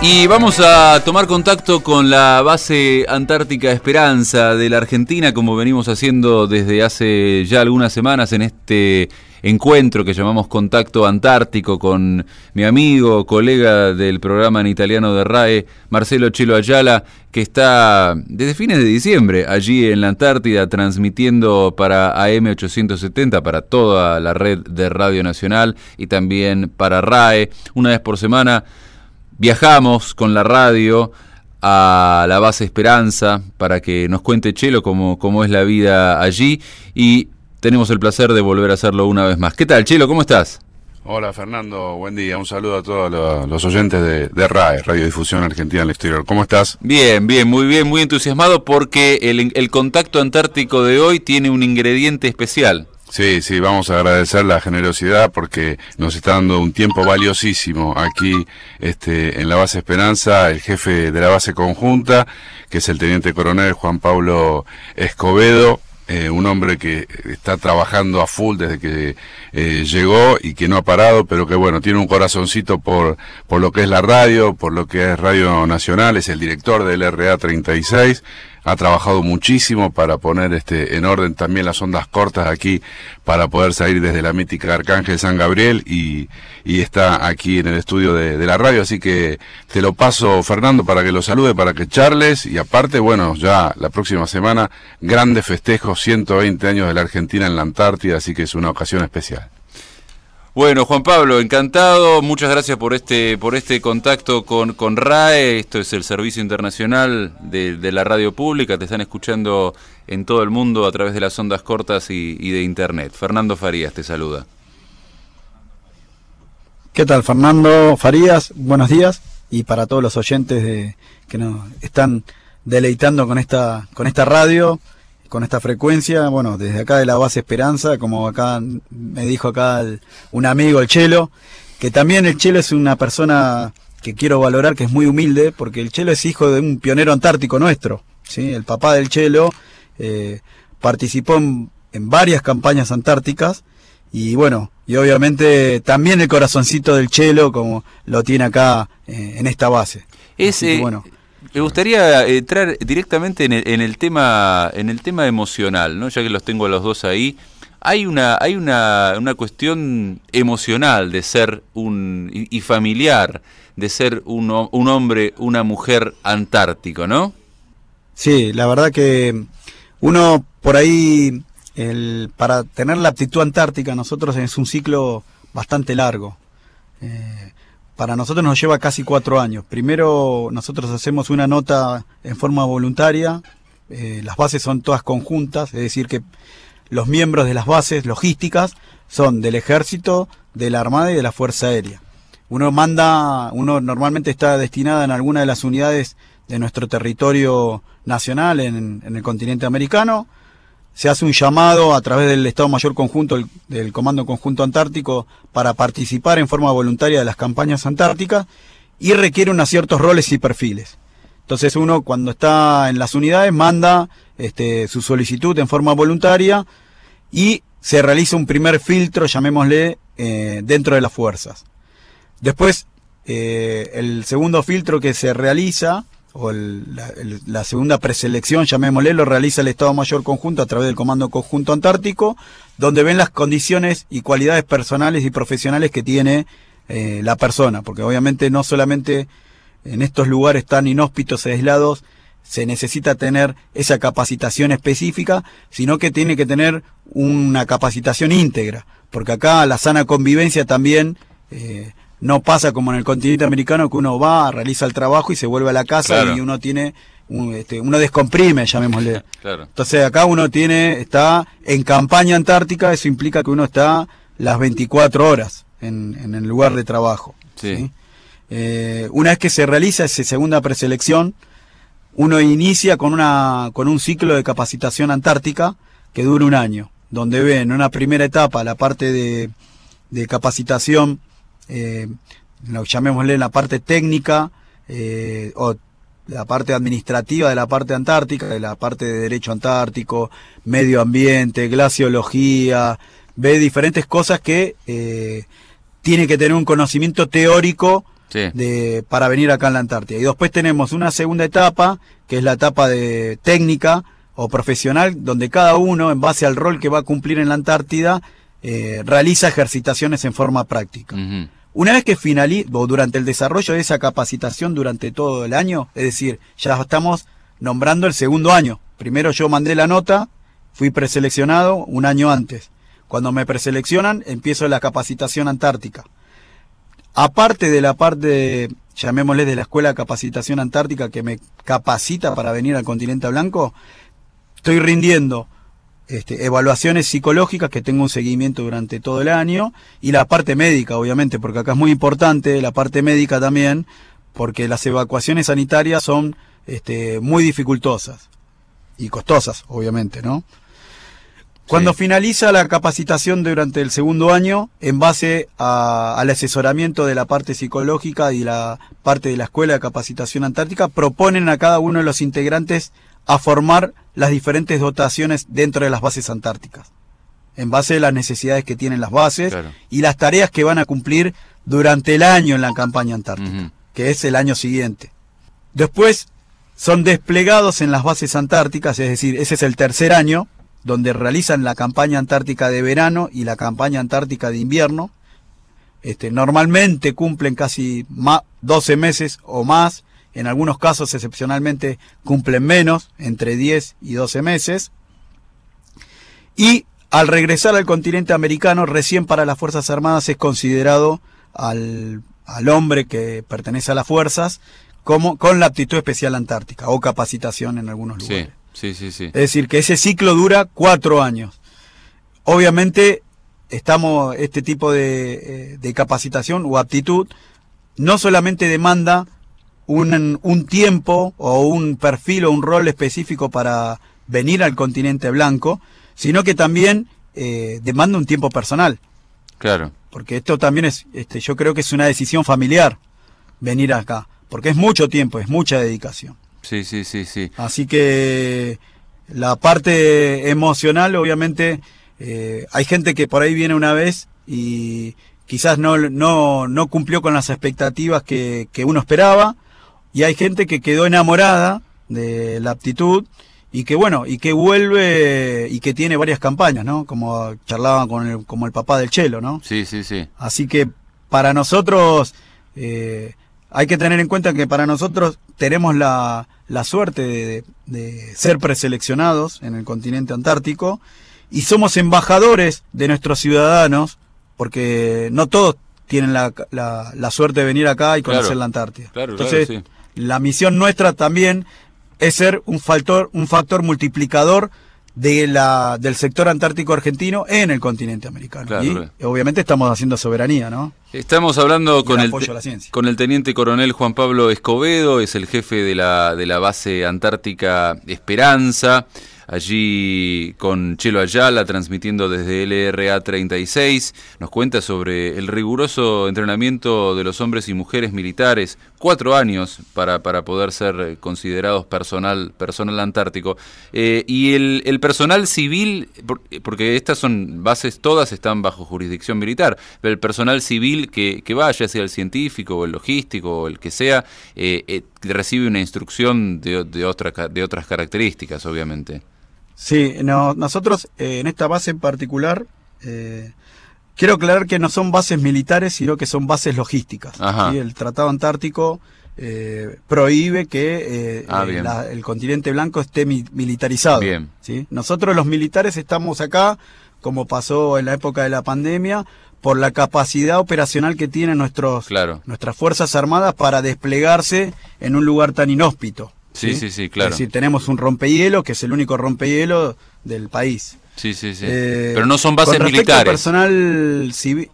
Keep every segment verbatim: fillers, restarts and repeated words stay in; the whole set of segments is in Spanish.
Y vamos a tomar contacto con la base Antártica Esperanza de la Argentina, como venimos haciendo desde hace ya algunas semanas en este encuentro que llamamos Contacto Antártico con mi amigo, colega del programa en italiano de RAE, Marcelo Chelo Ayala, que está desde fines de diciembre allí en la Antártida transmitiendo para A M ochocientos setenta, para toda la red de Radio Nacional y también para RAE, una vez por semana. Viajamos con la radio a la base Esperanza para que nos cuente Chelo cómo, cómo es la vida allí y tenemos el placer de volver a hacerlo una vez más. ¿Qué tal, Chelo? ¿Cómo estás? Hola, Fernando. Buen día. Un saludo a todos los, los oyentes de, de RAE, Radiodifusión Argentina al Exterior. ¿Cómo estás? Bien, bien, muy bien, muy entusiasmado porque el, el contacto antártico de hoy tiene un ingrediente especial. Sí, sí, vamos a agradecer la generosidad porque nos está dando un tiempo valiosísimo aquí este, en la base Esperanza, el jefe de la base conjunta, que es el teniente coronel Juan Pablo Escobedo, eh, un hombre que está trabajando a full desde que eh, llegó y que no ha parado, pero que bueno, tiene un corazoncito por, por lo que es la radio, por lo que es Radio Nacional, es el director del R A treinta y seis, ha trabajado muchísimo para poner este en orden también las ondas cortas aquí para poder salir desde la mítica Arcángel San Gabriel y, y está aquí en el estudio de, de la radio, así que te lo paso, Fernando, para que lo salude, para que charles y aparte, bueno, ya la próxima semana grandes festejos, ciento veinte años de la Argentina en la Antártida, así que es una ocasión especial. Bueno, Juan Pablo, encantado, muchas gracias por este por este contacto con, con RAE, esto es el Servicio Internacional de, de la Radio Pública, te están escuchando en todo el mundo a través de las ondas cortas y, y de Internet. Fernando Farías te saluda. ¿Qué tal, Fernando Farías? Buenos días, y para todos los oyentes de, que nos están deleitando con esta con esta radio, con esta frecuencia, bueno, desde acá de la base Esperanza, como acá me dijo acá el, un amigo, el Chelo, que también el Chelo es una persona que quiero valorar, que es muy humilde, porque el Chelo es hijo de un pionero antártico nuestro, ¿sí? El papá del Chelo eh, participó en, en varias campañas antárticas, y bueno, y obviamente también el corazoncito del Chelo, como lo tiene acá eh, en esta base. Es, Así que, bueno, me gustaría entrar directamente en el, en el tema en el tema emocional, ¿no? Ya que los tengo a los dos ahí, hay una hay una, una cuestión emocional de ser un y, y familiar, de ser un, un hombre, una mujer antártico, ¿no? Sí, la verdad que uno por ahí, el, para tener la aptitud antártica, nosotros es un ciclo bastante largo. Eh, Para nosotros nos lleva casi cuatro años. Primero nosotros hacemos una nota en forma voluntaria, eh, las bases son todas conjuntas, es decir que los miembros de las bases logísticas son del Ejército, de la Armada y de la Fuerza Aérea. Uno manda, uno normalmente está destinado en alguna de las unidades de nuestro territorio nacional en, en el continente americano. Se hace un llamado a través del Estado Mayor Conjunto, el, del Comando Conjunto Antártico, para participar en forma voluntaria de las campañas antárticas y requiere unos ciertos roles y perfiles. Entonces uno, cuando está en las unidades, manda este, su solicitud en forma voluntaria y se realiza un primer filtro, llamémosle, eh, dentro de las fuerzas. Después, eh, el segundo filtro que se realiza, o el, la, el, la segunda preselección, llamémosle, lo realiza el Estado Mayor Conjunto a través del Comando Conjunto Antártico, donde ven las condiciones y cualidades personales y profesionales que tiene eh, la persona, porque obviamente no solamente en estos lugares tan inhóspitos y aislados se necesita tener esa capacitación específica, sino que tiene que tener una capacitación íntegra, porque acá la sana convivencia también eh, no pasa como en el continente americano, que uno va, realiza el trabajo y se vuelve a la casa. Claro. Y uno tiene, un, este, uno descomprime, llamémosle. Claro. Entonces acá uno tiene, está en campaña antártica, eso implica que uno está las veinticuatro horas en, en el lugar de trabajo. Sí. ¿Sí? Eh, una vez que se realiza esa segunda preselección, uno inicia con una con un ciclo de capacitación antártica que dura un año, donde ve en una primera etapa la parte de, de capacitación, Eh, lo llamémosle la parte técnica eh, o la parte administrativa de la parte antártica, de la parte de derecho antártico, medio ambiente, glaciología, ve diferentes cosas que eh, tiene que tener un conocimiento teórico sí. de, para venir acá en la Antártida. Y después tenemos una segunda etapa, que es la etapa de técnica o profesional, donde cada uno, en base al rol que va a cumplir en la Antártida, eh, realiza ejercitaciones en forma práctica. Uh-huh. Una vez que finaliza, o durante el desarrollo de esa capacitación durante todo el año, es decir, ya estamos nombrando el segundo año. Primero yo mandé la nota, fui preseleccionado un año antes. Cuando me preseleccionan, empiezo la capacitación antártica. Aparte de la parte, llamémosle, de la Escuela de Capacitación Antártica, que me capacita para venir al continente blanco, estoy rindiendo Este, evaluaciones psicológicas, que tengo un seguimiento durante todo el año, y la parte médica, obviamente, porque acá es muy importante la parte médica también, porque las evacuaciones sanitarias son este, muy dificultosas y costosas, obviamente, ¿no? Cuando sí. finaliza la capacitación durante el segundo año, en base a, al asesoramiento de la parte psicológica y la parte de la Escuela de Capacitación Antártica, proponen a cada uno de los integrantes a formar las diferentes dotaciones dentro de las bases antárticas, en base a las necesidades que tienen las bases, claro, y las tareas que van a cumplir durante el año en la campaña antártica, uh-huh, que es el año siguiente. Después son desplegados en las bases antárticas, es decir, ese es el tercer año, donde realizan la campaña antártica de verano y la campaña antártica de invierno. Este, normalmente cumplen casi más, doce meses o más. En algunos casos, excepcionalmente, cumplen menos, entre diez y doce meses. Y al regresar al continente americano, recién para las Fuerzas Armadas es considerado al, al hombre que pertenece a las fuerzas como con la aptitud especial antártica o capacitación en algunos lugares. Sí, sí, sí, sí. Es decir, que ese ciclo dura cuatro años. Obviamente, estamos este tipo de, de capacitación o aptitud no solamente demanda Un, un tiempo o un perfil o un rol específico para venir al continente blanco, sino que también eh, demanda un tiempo personal. Claro. Porque esto también es, este, yo creo que es una decisión familiar venir acá, porque es mucho tiempo, es mucha dedicación. Sí, sí, sí, sí. Así que la parte emocional, obviamente, eh, hay gente que por ahí viene una vez y quizás no, no, no cumplió con las expectativas que, que uno esperaba. Y hay gente que quedó enamorada de la aptitud y que bueno, y que vuelve y que tiene varias campañas, ¿no? Como charlaban con el, como el papá del Chelo, ¿no? Sí, sí, sí. Así que para nosotros eh, hay que tener en cuenta que para nosotros tenemos la, la suerte de, de ser preseleccionados en el continente antártico y somos embajadores de nuestros ciudadanos, porque no todos tienen la, la, la suerte de venir acá y conocer claro, la Antártida. Claro, Entonces, claro, sí. La misión nuestra también es ser un factor, un factor multiplicador de la, del sector antártico argentino en el continente americano. Claro, y claro. obviamente estamos haciendo soberanía, ¿no? Estamos hablando con el, el te, con el teniente coronel Juan Pablo Escobedo, es el jefe de la, de la base antártica Esperanza, allí con Chelo Ayala transmitiendo desde L R A treinta y seis, nos cuenta sobre el riguroso entrenamiento de los hombres y mujeres militares, cuatro años para, para poder ser considerados personal, personal antártico, eh, y el, el personal civil, porque estas son bases, todas están bajo jurisdicción militar, pero el personal civil que, que vaya, sea el científico o el logístico o el que sea, eh, eh, recibe una instrucción de, de, otra, de otras características, obviamente. Sí, no, nosotros eh, en esta base en particular, eh, quiero aclarar que no son bases militares, sino que son bases logísticas. ¿Sí? El Tratado Antártico eh, prohíbe que eh, ah, eh, la, el continente blanco esté mi, militarizado. Bien. ¿Sí? Nosotros los militares estamos acá, como pasó en la época de la pandemia, por la capacidad operacional que tienen nuestros, claro. nuestras Fuerzas Armadas para desplegarse en un lugar tan inhóspito. Sí, sí, sí, sí, claro. Es decir, tenemos un rompehielo, que es el único rompehielo del país. Sí, sí, sí. Eh, Pero no son bases con militares. Al personal civil.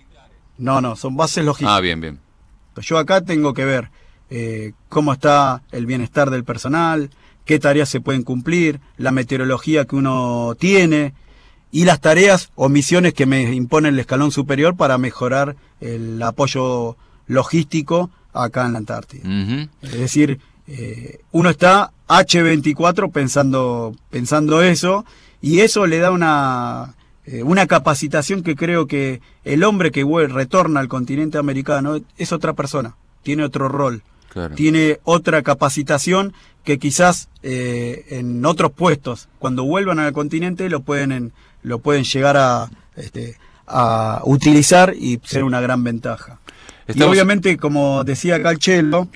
No, no, son bases logísticas. Ah, bien, bien. Yo acá tengo que ver eh, cómo está el bienestar del personal, qué tareas se pueden cumplir, la meteorología que uno tiene y las tareas o misiones que me impone el escalón superior para mejorar el apoyo logístico acá en la Antártida. Uh-huh. Es decir, eh, uno está hache veinticuatro pensando, pensando eso, y eso le da una eh, una capacitación que creo que el hombre que vuelve, retorna al continente americano es otra persona, tiene otro rol, claro. Tiene otra capacitación que quizás eh, en otros puestos, cuando vuelvan al continente, lo pueden, en, lo pueden llegar a, este, a utilizar y ser una gran ventaja. Estamos... Y obviamente, como decía Calchelo,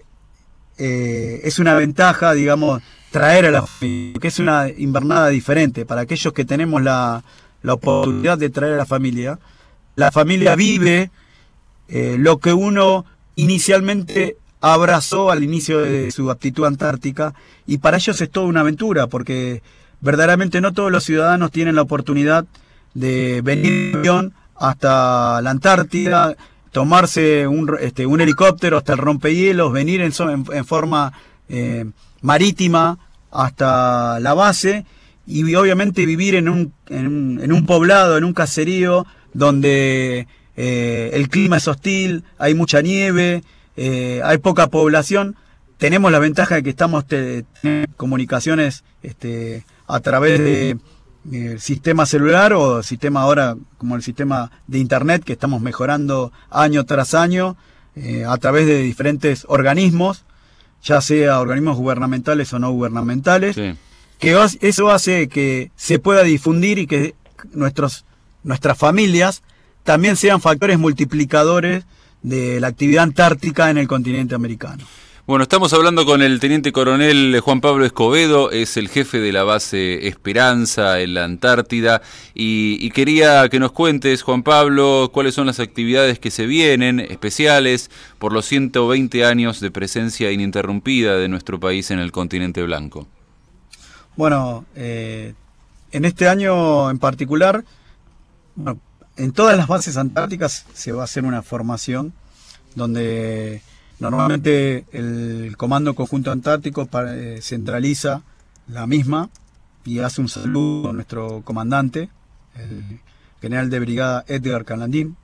eh, es una ventaja, digamos, traer a la familia, que es una invernada diferente. Para aquellos que tenemos la, la oportunidad de traer a la familia, la familia vive eh, lo que uno inicialmente abrazó al inicio de su aptitud antártica, y para ellos es toda una aventura, porque verdaderamente no todos los ciudadanos tienen la oportunidad de venir en avión hasta la Antártida, tomarse un, este, un helicóptero hasta el rompehielos, venir en, en, en forma eh, marítima hasta la base, y obviamente vivir en un, en un, en un poblado, en un caserío donde eh, el clima es hostil, hay mucha nieve, eh, hay poca población. Tenemos la ventaja de que estamos te, te, comunicaciones este, a través de el sistema celular o sistema ahora como el sistema de internet, que estamos mejorando año tras año eh, a través de diferentes organismos, ya sea organismos gubernamentales o no gubernamentales, sí. Que eso hace que se pueda difundir y que nuestros, nuestras familias también sean factores multiplicadores de la actividad antártica en el continente americano. Bueno, estamos hablando con el teniente coronel Juan Pablo Escobedo, es el jefe de la base Esperanza en la Antártida, y, y quería que nos cuentes, Juan Pablo, cuáles son las actividades que se vienen, especiales, por los ciento veinte años de presencia ininterrumpida de nuestro país en el continente blanco. Bueno, eh, en este año en particular, bueno, en todas las bases antárticas se va a hacer una formación donde normalmente el Comando Conjunto Antártico para, eh, centraliza la misma y hace un saludo a nuestro comandante, el general de brigada Edgar Calandín.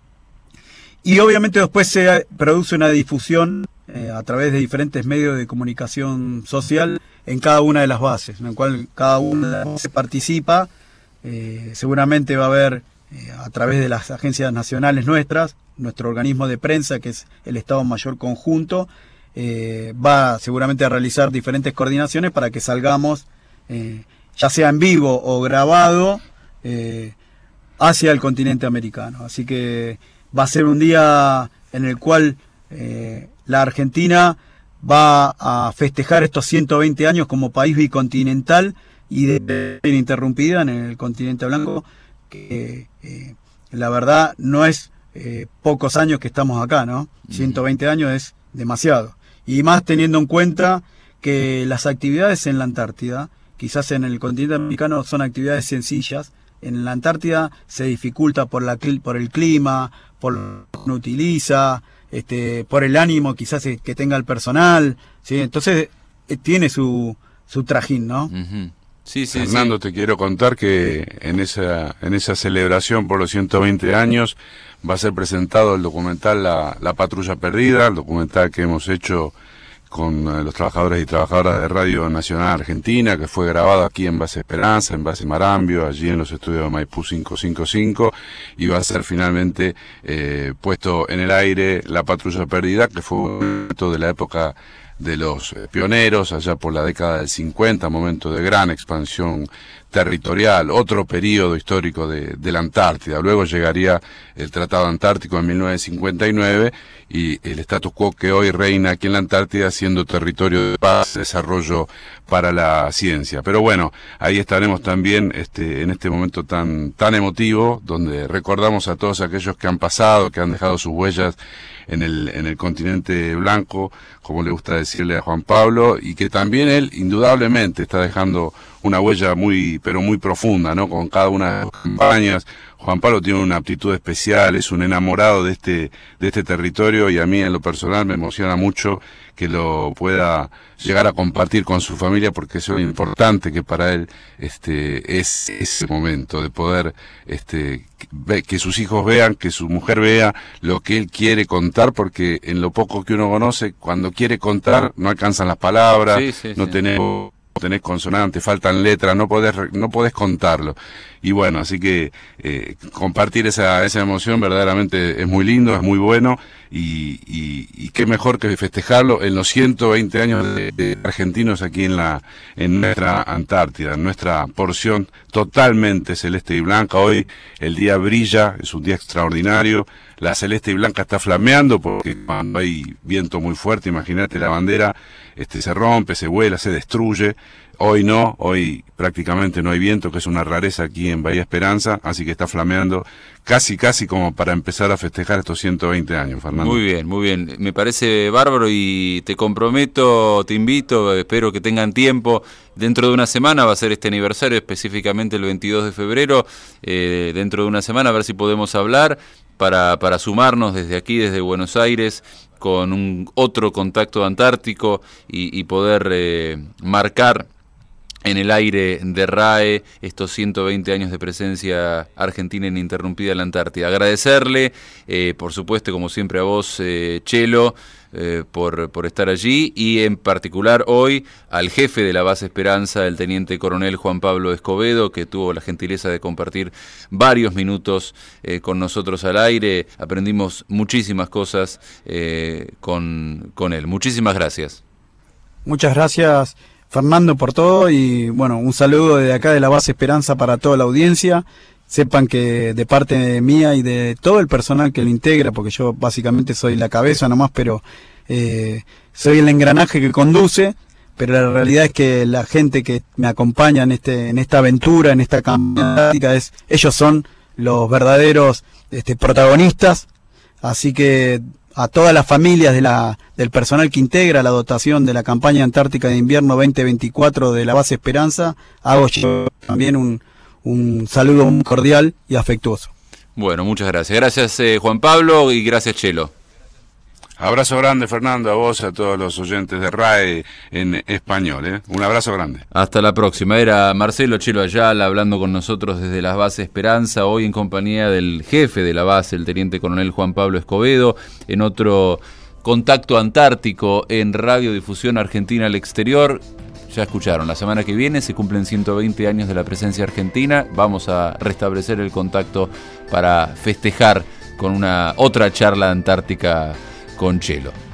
Y obviamente después se produce una difusión eh, a través de diferentes medios de comunicación social en cada una de las bases, en el cual cada una de las bases participa. Eh, seguramente va a haber eh, a través de las agencias nacionales nuestras, nuestro organismo de prensa, que es el Estado Mayor Conjunto, eh, va seguramente a realizar diferentes coordinaciones para que salgamos, eh, ya sea en vivo o grabado, eh, hacia el continente americano. Así que va a ser un día en el cual eh, la Argentina va a festejar estos ciento veinte años como país bicontinental y de ininterrumpida en el continente blanco, que eh, la verdad no es eh, pocos años que estamos acá, ¿no? ciento veinte años es demasiado. Y más teniendo en cuenta que las actividades en la Antártida, quizás en el continente americano son actividades sencillas, en la Antártida se dificulta por, la, por el clima, por lo que uno utiliza, este, por el ánimo quizás que tenga el personal, ¿sí? Entonces eh, tiene su, su trajín, ¿no? Uh-huh. Sí, sí, Fernando, sí. Te quiero contar que en esa en esa celebración por los ciento veinte años va a ser presentado el documental La, La Patrulla Perdida, el documental que hemos hecho con eh, los trabajadores y trabajadoras de Radio Nacional Argentina, que fue grabado aquí en Base Esperanza, en Base Marambio, allí en los estudios de Maipú quinientos cincuenta y cinco, y va a ser finalmente eh, puesto en el aire La Patrulla Perdida, que fue un momento de la época de los pioneros, allá por la década del cincuenta, momento de gran expansión territorial, otro periodo histórico de, de la Antártida. Luego llegaría el Tratado Antártico en mil novecientos cincuenta y nueve y el status quo que hoy reina aquí en la Antártida, siendo territorio de paz, desarrollo para la ciencia. Pero bueno, ahí estaremos también este, en este momento tan, tan emotivo, donde recordamos a todos aquellos que han pasado, que han dejado sus huellas en el, en el continente blanco, como le gusta decirle a Juan Pablo, y que también él indudablemente está dejando una huella muy, pero muy profunda, ¿no? Con cada una de las campañas. Juan Pablo tiene una aptitud especial, es un enamorado de este, de este territorio, y a mí en lo personal me emociona mucho que lo pueda llegar a compartir con su familia, porque eso es lo importante que para él este es ese momento de poder este que sus hijos vean, que su mujer vea lo que él quiere contar, porque en lo poco que uno conoce, cuando quiere contar no alcanzan las palabras, sí, sí, no sí. tenemos tenés consonantes, faltan letras, no podés, no podés contarlo. Y bueno, así que eh, compartir esa, esa emoción verdaderamente es muy lindo, es muy bueno, y, y, y qué mejor que festejarlo en los ciento veinte años de, de argentinos aquí en la en nuestra Antártida, en nuestra porción totalmente celeste y blanca. Hoy el día brilla, es un día extraordinario, la celeste y blanca está flameando porque cuando hay viento muy fuerte, imagínate, la bandera este, se rompe, se vuela, se destruye. Hoy no, hoy prácticamente no hay viento, que es una rareza aquí en Bahía Esperanza, así que está flameando casi, casi como para empezar a festejar estos ciento veinte años, Fernando. Muy bien, muy bien. Me parece bárbaro y te comprometo, te invito, espero que tengan tiempo. Dentro de una semana va a ser este aniversario, específicamente el veintidós de febrero, eh, dentro de una semana a ver si podemos hablar para, para sumarnos desde aquí, desde Buenos Aires, con un otro contacto antártico y, y poder eh, marcar en el aire de R A E estos ciento veinte años de presencia argentina ininterrumpida en la Antártida. Agradecerle, eh, por supuesto, como siempre a vos, eh, Chelo, eh, por, por estar allí, y en particular hoy al jefe de la base Esperanza, el teniente coronel Juan Pablo Escobedo, que tuvo la gentileza de compartir varios minutos eh, con nosotros al aire. Aprendimos muchísimas cosas eh, con, con él. Muchísimas gracias. Muchas gracias, Fernando, por todo, y bueno, un saludo desde acá de la base Esperanza para toda la audiencia. Sepan que de parte mía y de todo el personal que lo integra, porque yo básicamente soy la cabeza nomás, pero eh, soy el engranaje que conduce, pero la realidad es que la gente que me acompaña en este en esta aventura, en esta campaña, es ellos son los verdaderos este, protagonistas. Así que a todas las familias de la, del personal que integra la dotación de la campaña antártica de invierno veinte veinticuatro de la base Esperanza, hago yo también un, un saludo muy cordial y afectuoso. Bueno, muchas gracias. Gracias eh, Juan Pablo, y gracias Chelo. Abrazo grande, Fernando, a vos, a todos los oyentes de R A E en español, ¿eh? Un abrazo grande. Hasta la próxima. Era Marcelo Chelo Ayala hablando con nosotros desde la base Esperanza, hoy en compañía del jefe de la base, el teniente coronel Juan Pablo Escobedo, en otro contacto antártico en Radiodifusión Argentina al Exterior. Ya escucharon, la semana que viene se cumplen ciento veinte años de la presencia argentina. Vamos a restablecer el contacto para festejar con una otra charla antártica con Chelo.